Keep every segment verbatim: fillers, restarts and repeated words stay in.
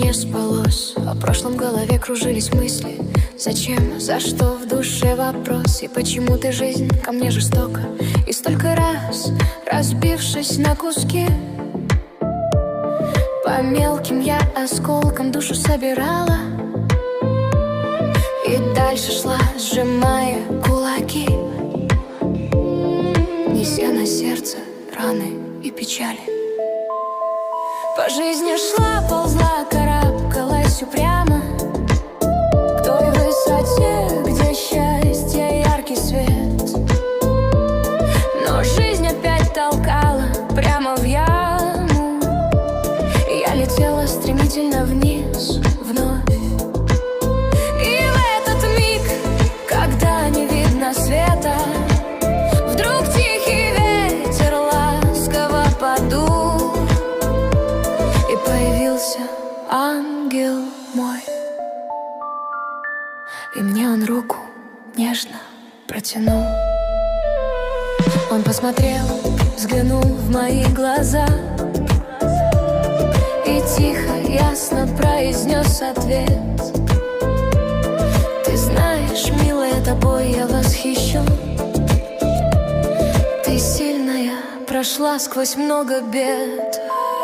не спалось, о прошлом в голове кружились мысли. Зачем, за что в душе вопрос? И почему ты, жизнь, ко мне жестока? И столько раз, разбившись на куски, по мелким я осколкам душу собирала и дальше шла, сжимая кулаки, неся на сердце раны и печали. По жизни шла, ползла, карабкалась упрямо к той высоте, где счастье яркий свет. Но жизнь опять толкала прямо в яму, и я летела стремительно вниз вновь. И в этот миг, когда не видно света, вдруг тихий ветер ласково подул, и появился ангел мой. И мне он руку нежно протянул. Он посмотрел, взглянул в мои глаза и тихо, ясно произнес ответ: ты знаешь, милая, тобой я восхищен. Ты сильная, прошла сквозь много бед.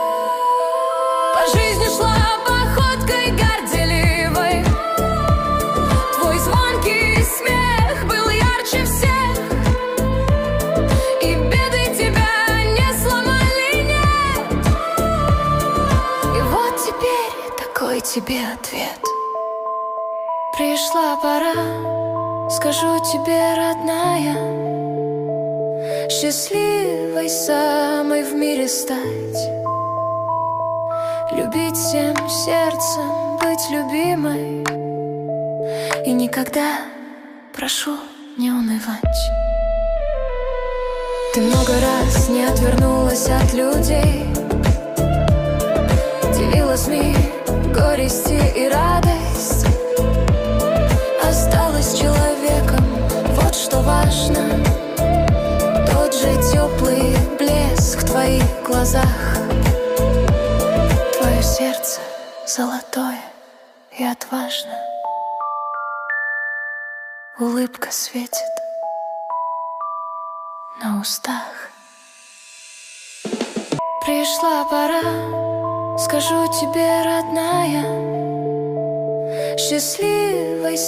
По жизни шла походкой горделивой, твой звонкий смех был ярче всех, и беды тебя не сломали, нет. И вот теперь такой тебе ответ. Пришла пора, скажу тебе, родная, счастливой самой в мире стать, любить всем сердцем, быть любимой, и никогда, прошу, не унывать. Ты много раз не отвернулась от людей, делилась мир, горести и радость, осталась человеком, вот что важно. Тот же теплый блеск в твоих глазах, твое сердце золотое и отважно, улыбка светит на устах. Пришла пора, скажу тебе, родная, счастливой